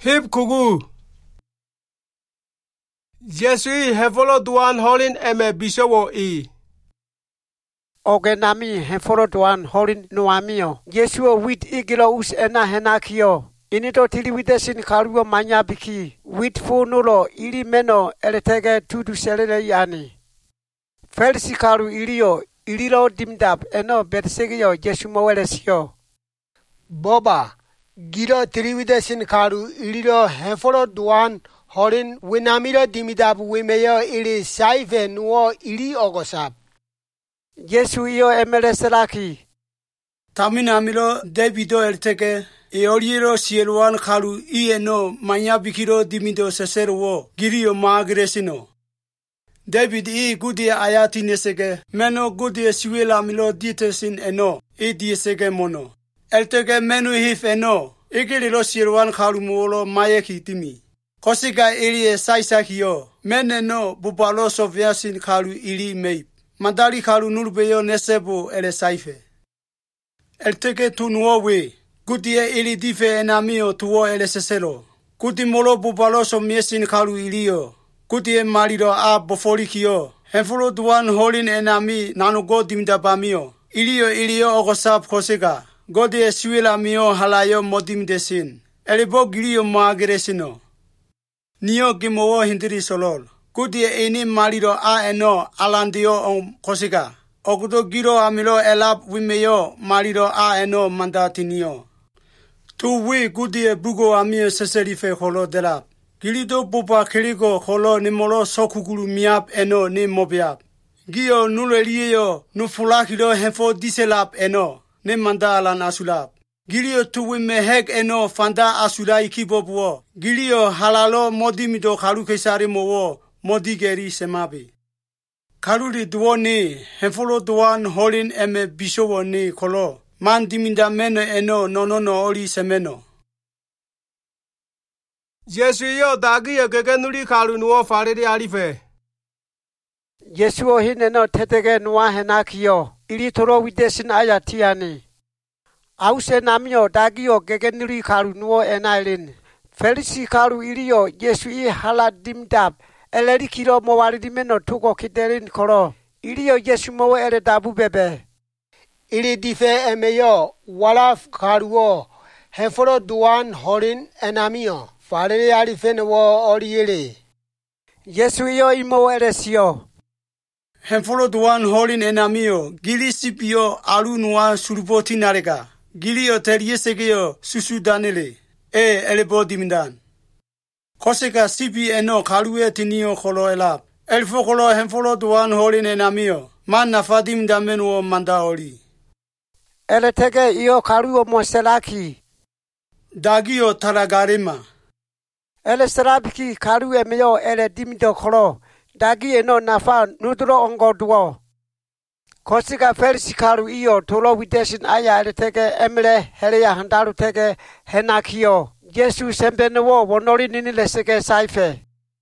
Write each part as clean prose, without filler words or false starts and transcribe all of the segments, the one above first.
Hip kugu. Jesui hevolo duan holin eme bisowo e. Ogenami hevolo duan holin nuamio. Jesuo wit igilo us ena henakio. Inito tiliwidesin karuo manya biki. Wit funulo ili meno eletege tudu selele yani. Felsi karu ilio ililo dimdab eno bersegio Jesu mowelesio. Boba. Giro tiliwidesin karu ililo hevolo duan holin winamiro dimidab wimeyo ili saive nuo ili ogosab. Jesu iyo emeleselaki. Tamina amilo Davido elteke eoliero sieluan kalu ieno manya bikiro dimido sesero girio magresino. David gudi ayati nesege meno gudi siwela amilo ditesin eno diesege mono. Elteke menu hif eno igililo sieluan kalu muolo mayeki timi. Kosika ili saisakio meneno bubalo soviasin kalu ili meip. Mandali kalu nulbeyo nesebo ele saife. Elteke tunuo we. Gudie ili dife enamio tuo ele seselo. Gudi molo bubaloso miesin kalu ilio. Gudie marido a bofolikio. Henfulo duan holin enami nanugo dimdabamio. Ilio ogosap kosega. Godie siwila mio halayo modimdesin. Elibo gilio maageresino. Nio gimowo hindiri solol. Gudie eni marido a eno alandio on kosega. Okudo giro amilo elap wimeyo marido a eno mandatinio. Tu we gudie bugo amio seserife holo delap. Gilido bupa kiligo holo nimolo sokugulu miap eno ni mobiap. Gio nulelio nufulakilo henfo diselap eno ni manda alan asulap. Gilio tu wime hek eno fanda asulai kibobuo. Gilio halalo modimido kalukesari mowo modigeri semabi. Kaluli duoni henfolo duan holin eme bisowo ni kolo. Man diminda meno eno nonono oli semeno. Jesui yo dagi yo gegenuli kalu nuo farede alife. Jesuo hineno tetege nuwa henakio. Ili toro widesin ayatiani. Ause namio dagio gegenuli kalu nuo enailin. Felisi kalu ilio Jesui hala dimdab. Eleri kiro mowaridi meno tuko kiderin koro. Ilio Jesu mowe ele dabu bebe. Ili dife emeyo walaf karuo hevolo duan holin enamio. Farede alife nuo oriele. Jesu iyo imo eresio. Henfolo duan holin enamio gili sipio alu nuwa surupoti narega. Gilio teriesegeo susu danele. Elebo dimindan. Koseka sipi eno kalue tinio kolo elap. Elfo kolo henfolo duan holin enamio. Man nafadim damenuo manda oli. Eletege iyo karuo moselaki. Dagio talagarima. Ele serabiki karue meyo ele dimido kolo. Dagi eno nafa nudro ongo duo. Kosika felsi karu iyo tolo widesin aya eletege emle heleya handaru tege henakio. Jesu sembenuo wonori nini lesege saife.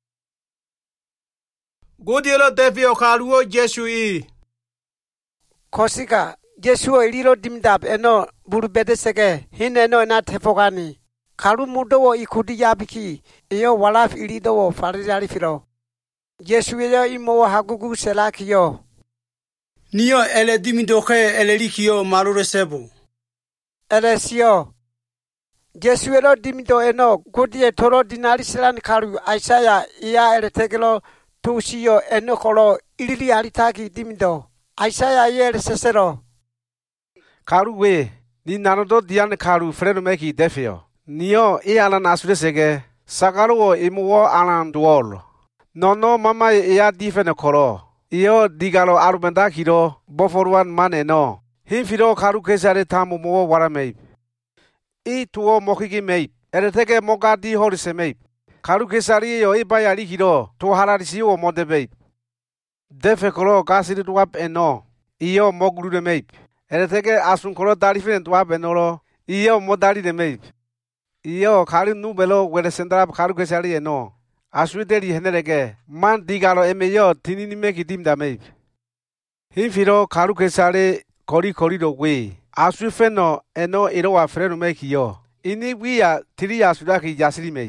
Gudielo devio kaluo Jesui. Kosika Jesuo ililo dimdab eno burubedesege hin eno ena tefogani. Kalu mudowo ikudi yabiki iyo walaf ilidowo farizari filo. Jesu iyo imo hagugu selakio. Nio ele dimidoke ele likio marure sebu. Elesio. Jesu elo dimido eno gudie toro dinari selan karu Aisaya iya ele tegelo tusiyo eno kolo ilili aritaki dimido. Aisaya iya ele sesero. Karu we ni nanodo dian karu fredo meki defio. Nio alan asuresege sakaruo imuo alan duol. Nono mama ia difene koro. Iyo digalo arubenda kiro boforuan maneno. Hinfiro karu kesare tamu mo warameip. Tuo mokiki meip. Ereteke mokadi horise meip. Karu kesari yo ibayari kiro to hararisi o modebeip. Defe koro kasiri duap eno. Iyo moglu de meip. Ereteke asun koro darifine duap enoro. Iyo modari de meip. Iyo karu nubelo wele sendrap karu kesari eno. Asuiteri henerege man digalo emeyo tinini meki dimda meip. Hinfiro karu kesare kori do we. Asufeno eno irowa freno meki yo. Ini wiya tiriya suraki yasiri me.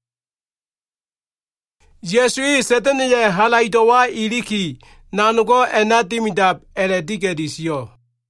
Yesui setene ye halaidowa iliki nanugo enatimidab eredigedisio.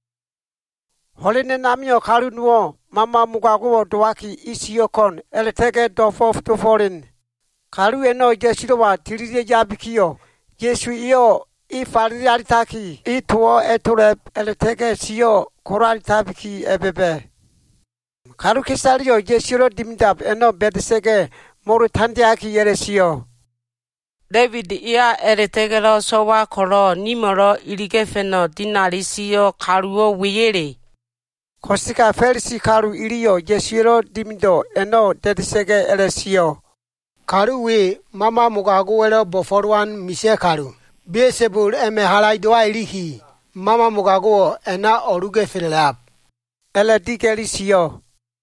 Holine namio kalu nuo mama mugago doaki isiokon eletege dofof to foreign. Kalu eno jesirowa tiriye yabikio. Yesu iyo ifariaritaki ituo eturep eletege sio koraritabiki ebebe. Kalu kisario jesiro dimidab eno bedesege morutandiaki yeresio. David ia eretegelo sowa koro nimoro iligefeno dinarisio karuo wiyere. Kosika felsi karu iliyo jesiro dimido eno dedesege eresio. Karu we mama mugago elo boforwan mise karu. Besebul eme halaidoa iliki. Mama mugago ena oruge filap. Ele digerisio.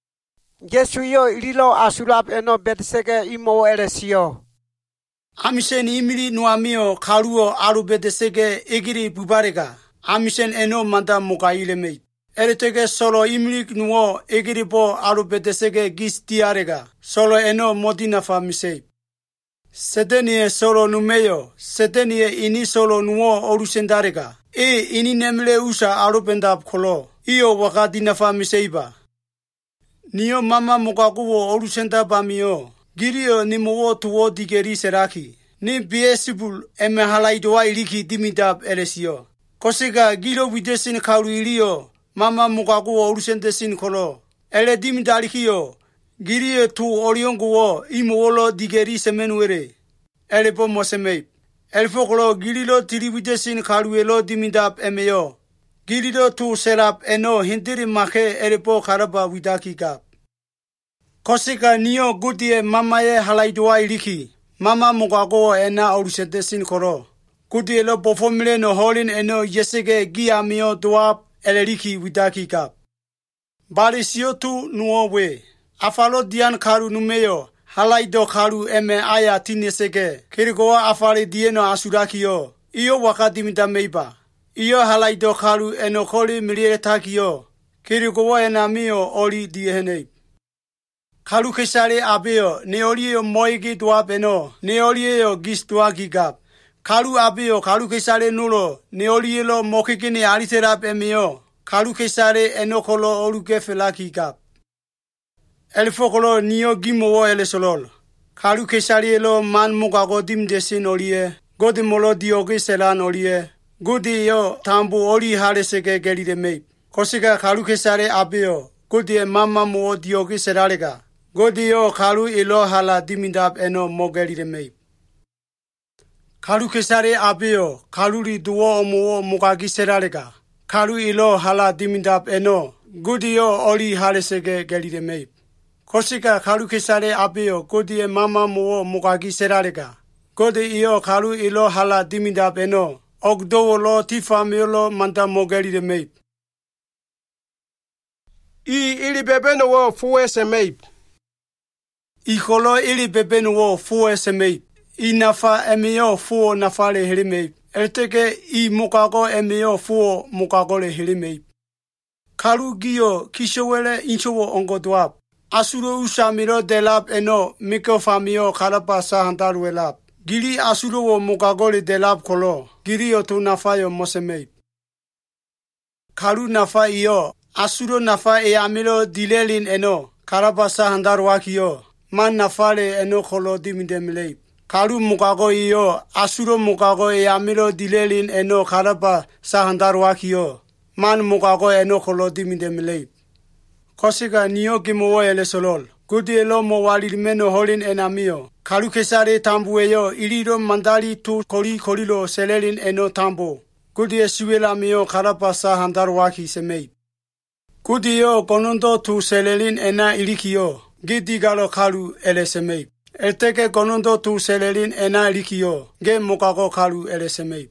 Yesu yo ililo asulap eno bedesege imo eresio. Amisen imiri nuamio karuo arubedesege egiri bubarega. Amisen eno manda mugaile mei. Eretege solo imiri nuo egiri bo arubedesege gis diarega. Solo eno modina fa misei. Sedenie solo numeyo. Sedenie ini solo nuo orusendarega. Ini nemle usa arubendab kolo. Iyo wakadina fa miseiba. Niyo mama mugakuwo orusendaba mio. Girio ni mowo tuwo digeri seraki. Ni biesibul eme halaidoa iliki dimidab eresio. Kosega gilo widesin karu ilio. Mama mugakuwo orusendesin kolo. Ele dimidalikio. Girio tu orionguwo imowolo digeri semenuere. Ele po mosemei. Elfokolo gililo tiri widesin karu elo dimidab emeyo. Gililo tu serap eno hindiri make elepo karaba widaki gap. Kosika niyo gudie mamaye halaidoa iliki. Mama mugago ena orusendesin koro. Gudie lo bofomile no holin eno yesege gia mio doap eleriki widaki gap. Barisio tu nuowe. Afalo dian karu numeyo. Halaido karu eme aya tinesege. Kirigoa afale dieno asurakio. Iyo wakadimita meiba. Iyo halaido karu eno koli miliere takio. Kirigoa enamio oli diehenei. Kalu kesare abeo neolio moigi duapeno neolio gis duagigap. Kalu abeo kalu kesare nulo neolio mokikini aliterap emio. Kalu kesare enokolo oruke felakigap. Elfokolo nio gimowo elesolol. Kalu kesare lo man mugago dim desin olie. Godimolo diogi selan olie. Gudi yo tambu oli haresege gelide mei. Kosika kalu kesare abeo. Gudi mama muo diogi serarega. Godio kalu ilo hala dimidab eno mogelire mei. Kalu kesare abio, kaluri duo omuo mugagi serarega. Kalu ilo hala dimidab eno, godio oli halesege gelire mei. Kosika kalu kesare abio, godie mama muo mugagi serarega. Godi iyo kalu ilo hala dimidab eno, ogdowo lo tifa miolo manta mogelire mei. Ili bebeno wo fuese mei. Ikolo ili bebenu wo fuo semei. I nafa emeo fuo nafale hirimei. Elteke I mukago emeo fuo mukago le hirimei. Karu giyo kishowele inchowo ongoduap. Asuro usamiro delap eno miko famio karapa sahandaru elap. Giri asuro wo mukago le delap kolo. Giri otu nafayo mosemei. Karu nafa iyo. Asuro nafa e amilo dilelin eno. Karapa sahandaru wakiyo. Man nafale eno kolo dimidemilei. Karu mukago iyo, asuro mukago e amilo dilelin eno karaba sahandarwakiyo. Man mukago eno kolo dimidemilei. Kosika niyo kimowo ele solol. Gudi elo mo walirimeno holin enamio. Karu kesare tambueyo, iliro mandali tu kolilo selelin eno tambo. Gudi esuela mio karaba sahandarwaki semei. Gudi yo konondo tu selelin ena ilikiyo. Gidi galo kalu elesemei. Elteke konondo tu selelin ena likio. Ge mokago kalu elesemei.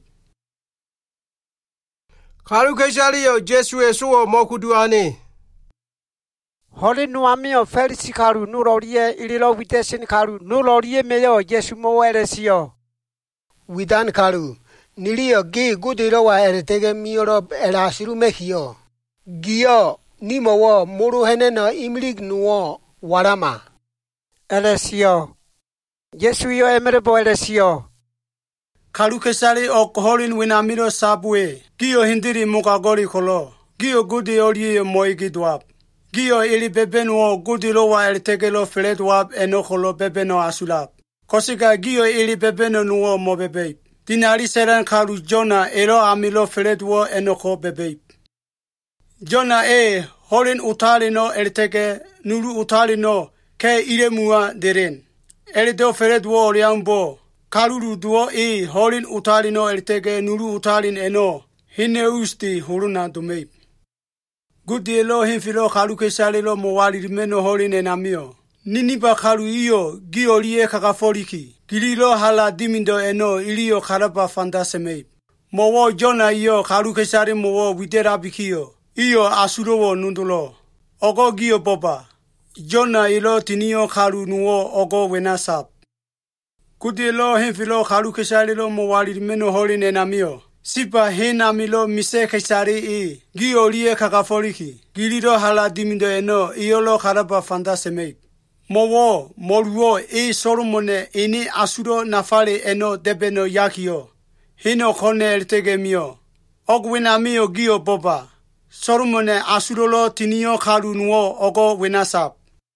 Kalu keshario Jesu esuo mokuduane. Holi nuamio felisi kalu nulorie ililo widesin kalu nulorie meyo Jesu mo eresio. Widan kalu. Nilio gi gudiro wa eretege mioro elasiru mekio. Gio ni mo moro hene no imlik nuo warama. Elesio. Yesu yo emerebo elesio. Kalu kesari o koholin winamiro sabwe. Gio hindiri mukagori kolo. Gio gudi olie moigi dwap. Gio ili bebeno gudi lowa el tegelo fred wap enokolo bebeno asulap. Kosika gio ili bebeno nuo mo bebe. Dinari seran kalu Jona ero amilo fred wo enoko bebe. Jona holin utalino el tege nuru utalino ke ile mua deren. Elido fred wo oriambo. Kaluru duo holin utalino el tege nuru utalin eno. Hine usti huruna dumei. Gudi elo hinfilo kalu kesalelo mowali meno holin enamio. Niniba kalu iyo giolie kakaforiki. Gililo hala dimindo eno ilio karaba fandasemei. Mowo Jona iyo kalu kesari mowo widera bikio. Iyo asurowo nundulo. Ogo gio boba. Jona ilo tinio kalu nuo ogo wenasap. Gudi elo hinfilo kalu kesalelo mowali meno holin enamio. Sipa henamilo mise kesari giolie kakaforiki. Gililo hala dimindo eno iolo karaba fandasemei. Mowo, moruo, soromone, ini asuro nafale eno debeno yakio. Hino kone el tegemio. Ogwina mio gio boba. Soromone asurolo tinio kalu nuo ogo winasap.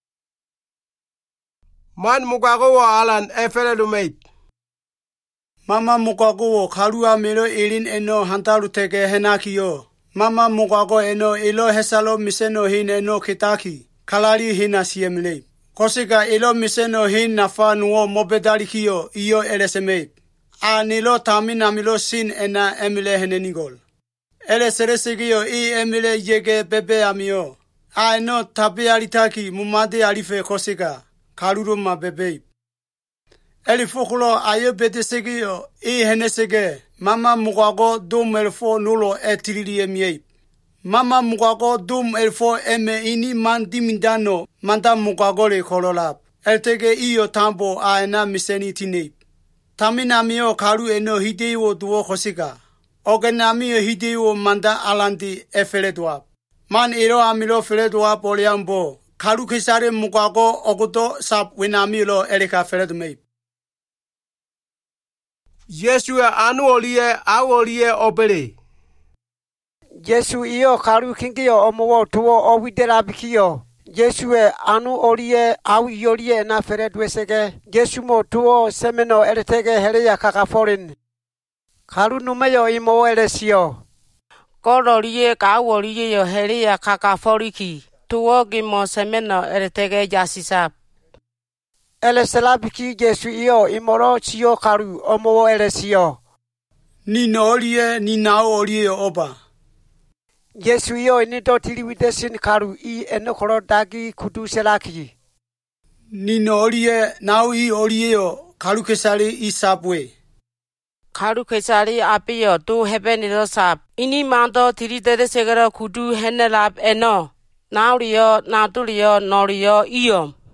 Man mukago wa alan efere lumeit. Mama mukago kalu amelo elin eno hantaru tege henakio. Mama mukago eno ilo hesalo miseno hin eno kitaki. Kalari hina siemlei. Kosika ilo miseno hin nafa nuo mobedarikio iyo eleseme. Nilo tamina milo sin ena emile henenigol. Eleseresigio emile yege bebe amio. No tabi alitaki mumade alife kosika. Kaluruma bebe. Elifukulo ayo bedesigio henesege. Mama mugago dum elfo nulo etirilie miei. Mama mukago dum elfo eme ini mandi mindano manda mukagole kololap. Eltege iyo tambo aena miseni tine. Tamina mio karu eno hideo duo kosika. Ogena mio hideo manda alandi efeledwap. Man ero amilo feledwap oliambo. Karu kisare mukago ogudo sap winamilo elika feledmei. Yesu anu olie awolie obere. Yesu iyo karu kingio omowo tuwo owidera bikio. Yesu anu olie au yolie na feredwesege. Yesu mo tuwo semeno eretege hereya kakaforin. Karu numeyo imo elesio. Korolie kawolie yo hereya kakaforiki. Tuwo gimo semeno eretege jasisap. Eleselabiki Yesu iyo imoro chiyo karu omowo elesio. Nino olie ninao olie oba. Yesu iyo inito tiliwidesin karu enokoro dagi kudu selaki. Nino olie nao olie karu kesari isapwe. Karu kesari apio tu hebeniro sap. Ini mando tilidede segera kudu henelap eno. Naurio, naturio, norio, iyo.